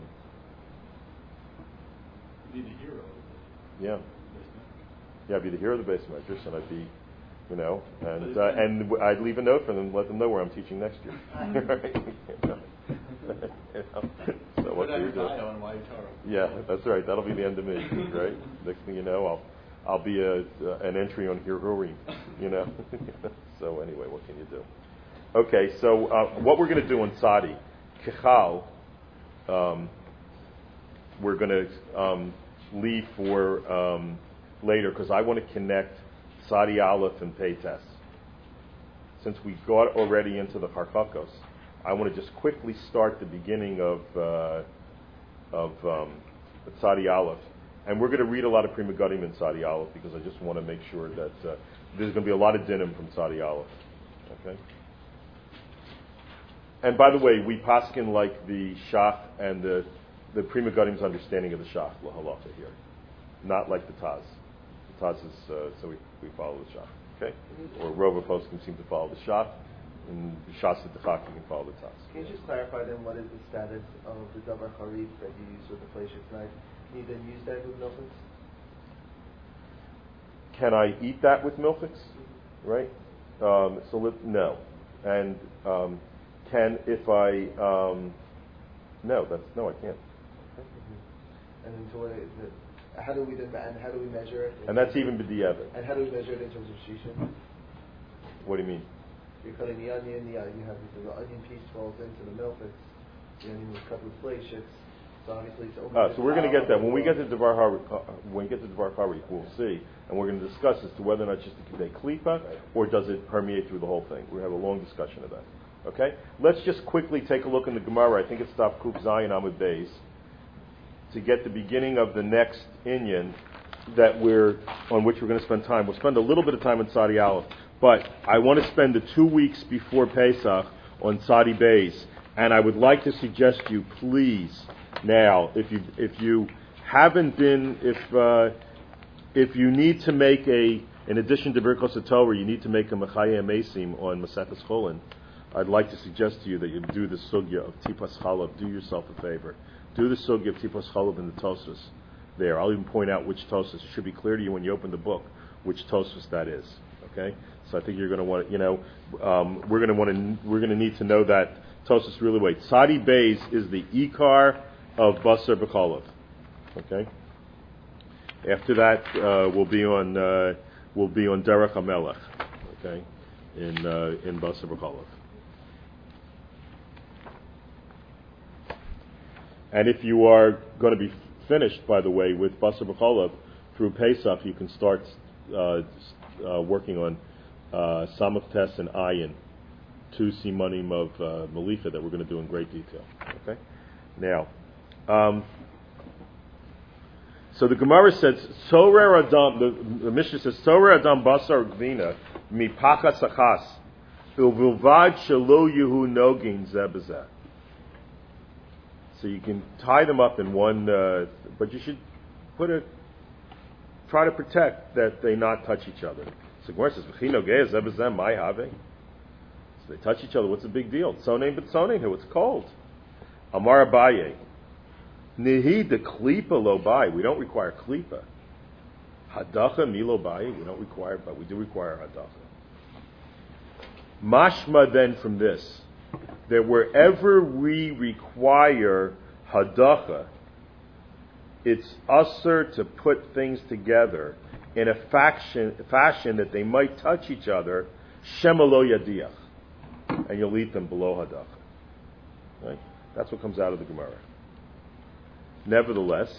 Be the hero. yeah, Of yeah, I'd be the hero of the base measures, and I'd be, you know, and uh, and w- I'd leave a note for them, let them know where I'm teaching next year. Right? You know? You know? So what do you do? On White Torah. Yeah, that's right. That'll be the end of me, right? Next thing you know, I'll I'll be a uh, an entry on Hirurim, you know. So anyway, what can you do? Okay, so uh, what we're going to do in Sadi, Kichal, um, we're going to um, leave for um, later because I want to connect Sadi Aleph and Peites. Since we got already into the Harchakos, I want to just quickly start the beginning of uh, of um, Tzadi Aleph, and we're going to read a lot of Prima Gadim in Tzadi Aleph because I just want to make sure that uh, there's going to be a lot of dinim from Tzadi Aleph. Okay. And by the way, we paskin like the Shach and the the Pri Megadim's understanding of the Shach halacha here, not like the Taz. The Taz is uh, so we, we follow the Shach, okay? Or Rova Poskim seem to follow the Shach, and Shas at the Chak you can follow the Taz. Can you just clarify then what is the status of the Davar Harif that you use with the Fleishik knife? Can you then use that with milchix? Can I eat that with milchix? Right? Um, so let, no. And um, can if I um, no, that's no, I can't. Mm-hmm. And then so what is it? How do we then, and how do we measure it? And that's even b'diavad. And how do we measure it in terms of shisha? What do you mean? You're cutting the onion. The, you have the, the onion piece falls into the milchix. The onion was cut with fleishik. So obviously, it's only Uh, so we're going to get that when we get to the Devar Har, uh, when we get to Devar Harif, we'll see, and we're going to discuss as to whether or not just to convey klipa or does it permeate through the whole thing. We have a long discussion of that. Okay, let's just quickly take a look in the Gemara. I think it's Daf Kuf Zayin Amud Beis to get the beginning of the next inyan that we're on which we're going to spend time. We'll spend a little bit of time on Sadi Aleph, but I want to spend the two weeks before Pesach on Sadi Beis, and I would like to suggest to you, please. Now, if you if you haven't been, if uh, if you need to make a, in addition to Birkos HaTorah, you need to make a Mechaya Mesim on Maseches Cholin, I'd like to suggest to you that you do the sugya of Tipas Chalav. Do yourself a favor. Do the sugya of Tipas Chalav in the Tosfos there. I'll even point out which Tosfos. It should be clear to you when you open the book which Tosfos that is. Okay? So I think you're going to want to, you know, um, we're going to want to, we're going to need to know that Tosfos really wait. Sadi Beis is the Ikar of Basar B'Cholov. Okay. After that, uh, we'll be on uh, we'll be on Derech HaMelech. Okay, in uh, in Basar B'Cholov. And if you are going to be finished, by the way, with Basar B'Cholov through Pesach, you can start uh, uh, working on uh, Samach Tes and Ayin, two simanim of uh, Malicha that we're going to do in great detail. Okay, now. Um, so the Gemara says, "Sorer Adam." The, the Mishnah says, "Sorer Adam basar gvina mi pachas achas uvilvad shelo yehu nogin zeh b'zeh." So you can tie them up in one, uh, but you should put a try to protect that they not touch each other. So the Gemara says, "V'chi nogei zeh b'zeh mai have." So they touch each other. What's the big deal? Tzonein but tzonein here. It's cold. Amar Abaye. Nihi de klipa lo bai. We don't require klipa. Hadacha mi lo bai. We don't require, but we do require hadacha. Mashma then from this, that wherever we require hadacha, it's usher to put things together in a faction, fashion that they might touch each other, shemalo yadiach, and you'll eat them below hadacha. Right? That's what comes out of the Gemara. Nevertheless,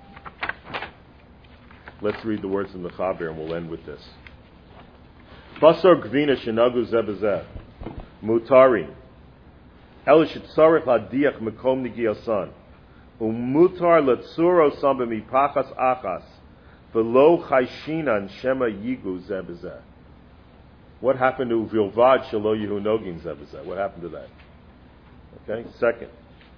let's read the words in the Chaber and we'll end with this. Basar gvina shenagu zebezeh mutari el shetzarich ladiach mekom nigiyasan umutar letzuro samba mipachas achas velo chayshinan shema yigu zebezeh. What happened to vilvad shelo yehu nogin zebezeh? What happened to that? Okay, second.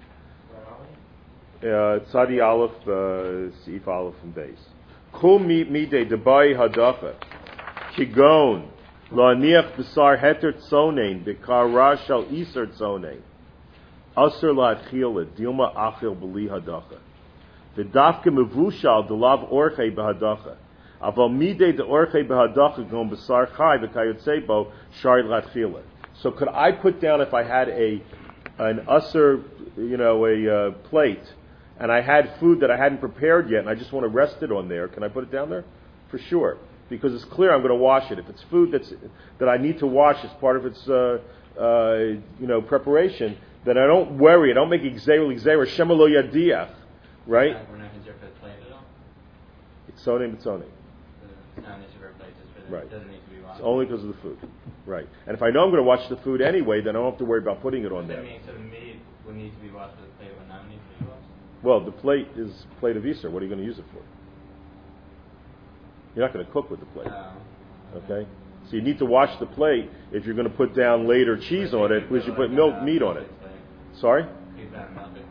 Uh, Tzadi Aleph, uh, Seif Aleph and Beis. Kum midei debai hadacha, kigon la'aniach b'sar heter tzonein b'kara shal iser tzonein, aser la'achila dilma achil b'li hadacha, v'dafke mevushal delav orchei b'hadacha, aval midei de orchei b'hadacha gon b'sar chai v'kayotzebo shari la'achila. So could I put down, if I had a an aser, you know, a uh, plate, and I had food that I hadn't prepared yet, and I just want to rest it on there, can I put it down there? For sure. Because it's clear I'm going to wash it. If it's food that's that I need to wash as part of its uh, uh, you know, preparation, then I don't worry. I don't make exer exer shemalo yadiach, right? We're not concerned for the plate at all? It's sonim, it's sonim. It's not an issue for a plate, just for the, Right. it doesn't need to be washed. It's only because of the food. Right. And if I know I'm going to watch the food anyway, then I don't have to worry about putting it on That there. means so the meat would need to be washed, but the plate would not need to be washed? Well, the plate is plate of Easter. What are you going to use it for? You're not going to cook with the plate. No. Okay? So you need to wash the plate if you're going to put down later cheese on it, because you put milk meat on it. Sorry? Keep that melted plate?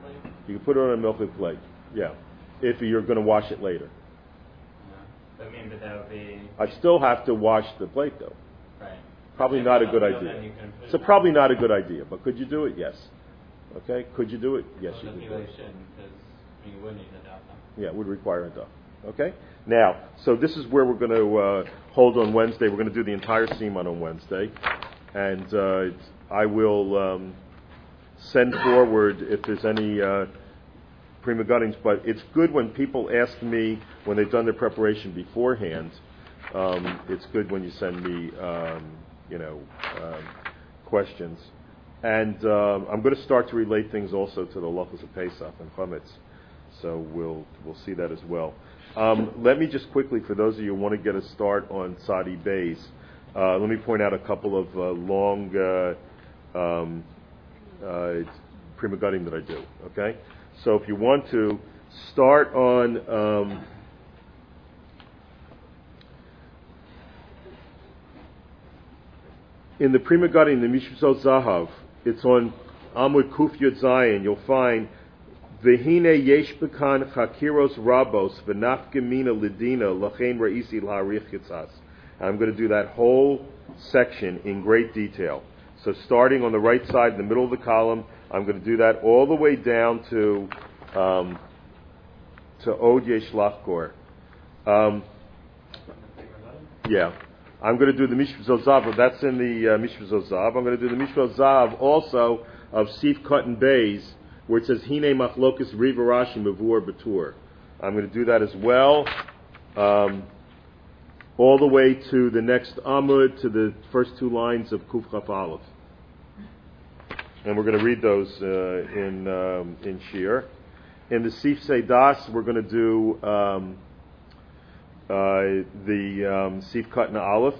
You can put it on a milchik plate. Yeah, if you're going to wash it later. Yeah. But I mean, but that would be. I still have to wash the plate though. Right. Probably If not a it's good uphill, then idea. you can put So it probably on. not a good idea. But could you do it? Yes. Okay. Could you do it? Yes, Well, you then could you do really it. shouldn't, because I mean, you would need a doubt them. Yeah, it would require a duck. Okay? Now, so this is where we're going to uh, hold on Wednesday. We're going to do the entire Siman on Wednesday. And uh, I will um, send forward if there's any uh, prima guttings. But it's good when people ask me, when they've done their preparation beforehand, um, it's good when you send me, um, you know, um, questions. And um, I'm going to start to relate things also to the Halachos of Pesach and Chametz. So we'll we'll see that as well. Um, let me just quickly, for those of you who want to get a start on Sadi Bays, uh, let me point out a couple of uh, long uh, um, uh, prima gutting that I do. Okay, so if you want to start on um, in the prima gutting, the Mishpzot Zahav, it's on Amud Kuf Yud Zayin. You'll find V'hine yesh bekan chakiros rabos v'nafgemina lidina lachein ra'isi l'harich yitzas. I'm going to do that whole section in great detail. So starting on the right side, in the middle of the column, I'm going to do that all the way down to um, to Od Yesh Lachkor. Um, yeah. I'm going to do the Mishpah Zav. That's in the uh, Mishpah Zav. I'm going to do the Mishpah Zav also of Sif Cotton Bays, where it says Hine Machlokas Riva Rashi Mavur Batur. I'm going to do that as well, um, all the way to the next Amud, to the first two lines of Kuf Chaf Aleph. And we're going to read those uh, in um, in Shir. In the Sif Seidas, we're going to do um, uh, the um, Sif Cotton Aleph.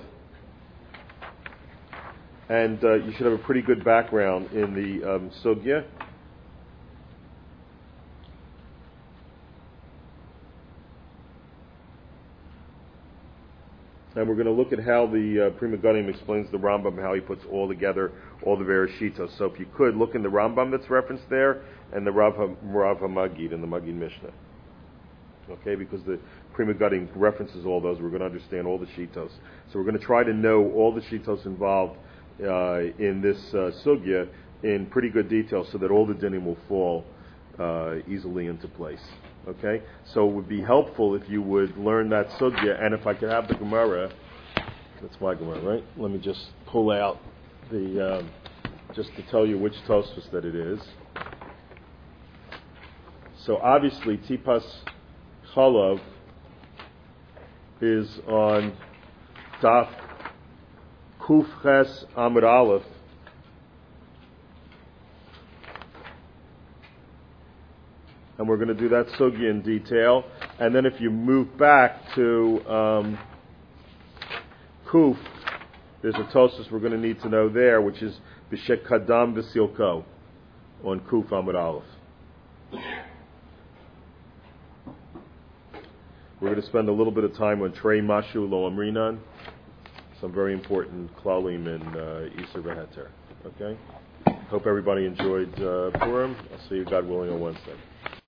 And uh, you should have a pretty good background in the um, Sugya. And we're going to look at how the uh, Prima Gunim explains the Rambam and how he puts all together all the various shitos. So if you could, look in the Rambam that's referenced there and the Rav, ha- Rav HaMagid and the Magid Mishnah. Okay, because the Prima Gunim references all those, we're going to understand all the shitos. So we're going to try to know all the shitos involved uh, in this uh, sugya in pretty good detail so that all the dinim will fall uh, easily into place. Okay, so it would be helpful if you would learn that sugya, and if I could have the Gemara, that's my Gemara, right? Let me just pull out the, um, just to tell you which Tosfos that it is. So obviously, Tipas Chalav is on Daf Kuf Ches Amud Aleph. And we're going to do that sugya in detail. And then if you move back to um, Kuf, there's a Tosfos we're going to need to know there, which is B'Shek Kadam V'Silko on Kuf Amud Aleph. We're going to spend a little bit of time on Trei Mashu Lo Amrinan, some very important klalim in uh, Isser V'Heter. Okay? Hope everybody enjoyed uh, Purim. I'll see you, God willing, on Wednesday.